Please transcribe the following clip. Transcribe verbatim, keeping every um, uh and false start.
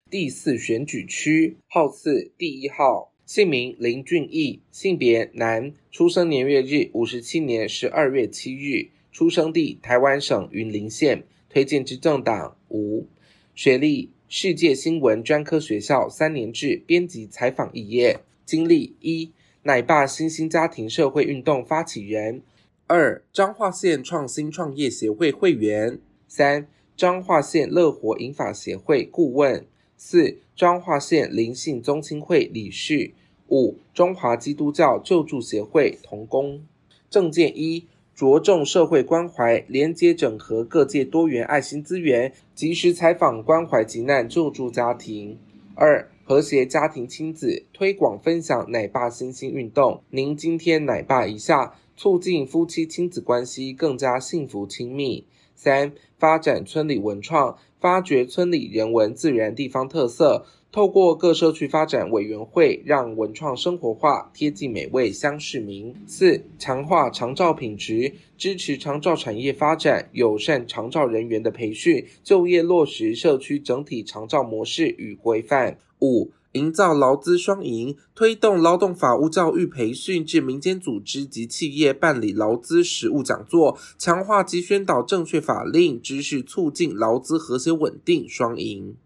第四选举区，号次第一号，姓名林俊义，性别男，出生年月日五十七年十二月七日，出生地台湾省云林县，推荐之政党无，学历世界新闻专科学校三年制编辑采访肄业，经历一奶爸新兴家庭社会运动发起人，二彰化县创新创业协会会员，三彰化县乐活银发协会顾问，四彰化县灵性宗亲会理事，五中华基督教救助协会同工。政见一，着重社会关怀，连接整合各界多元爱心资源，及时采访关怀急难救助家庭。二和谐家庭亲子，推广分享奶爸新兴运动，您今天奶爸一下，促进夫妻亲子关系更加幸福亲密。三发展村里文创，发掘村里人文自然地方特色，透过各社区发展委员会，让文创生活化，贴近每位乡市民。四强化长照品质，支持长照产业发展，友善长照人员的培训，就业落实社区整体长照模式与规范。五营造劳资双赢，推动劳动法务教育培训至民间组织及企业办理劳资实务讲座，强化及宣导正确法令知识，促进劳资和谐稳定双赢。